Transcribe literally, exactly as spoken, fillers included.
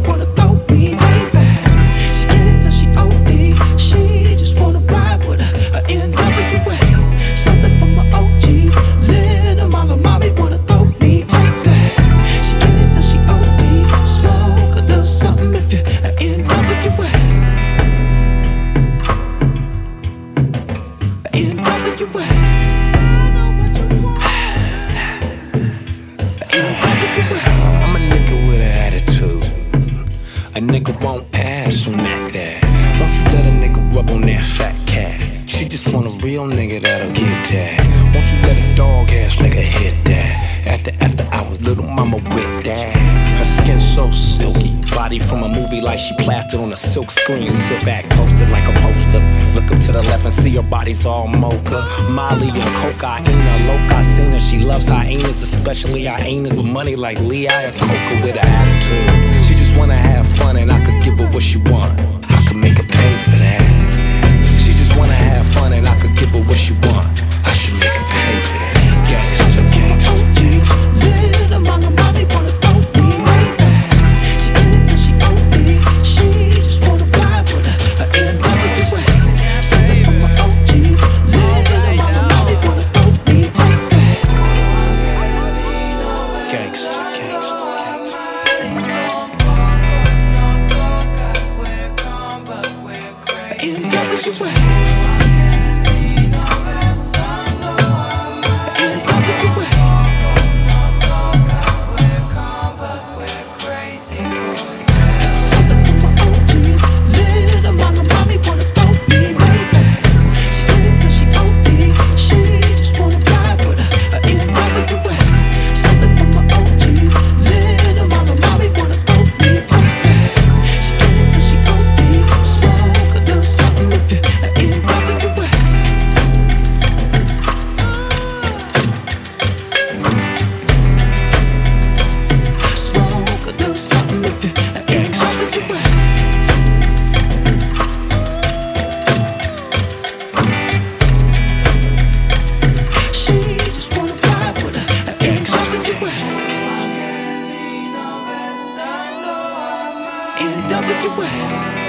wanna throw me way back. She get it till she O D. She just wanna ride with her, a N W A. Something from my O G. Little mama, mommy wanna throw me, take that. She get it till she O D. Smoke a little something if you're a N W A. N W A. I'm a nigga with an attitude. A nigga won't ask on that that. Won't you let a nigga rub on that fat cat? She just want a real nigga that'll get that. Won't you let a dog ass nigga hit that? After after hours, little mama with that. Her skin so silky, body from a movie like she plastered on a silk screen. Sit back, posted like a poster. Look up to the left and see her body's all mocha. Molly and cocaine, a loca. Seen her, she loves hyenas, especially hyenas with money like Lee Iacocca with an attitude. She just wanna have fun and I could give her what she want. I could make her pay for that. She just wanna have fun and I could give her what she want. I should make her pay for that. Gangsta, gangsta. O G, little mama, mommy wanna throw me way back. She get it till she O D. She just wanna ride with her, a N W A. Something from my O G. Little mama, mommy wanna throw me, take that. Gangsta, gangsta, N W A. N W A.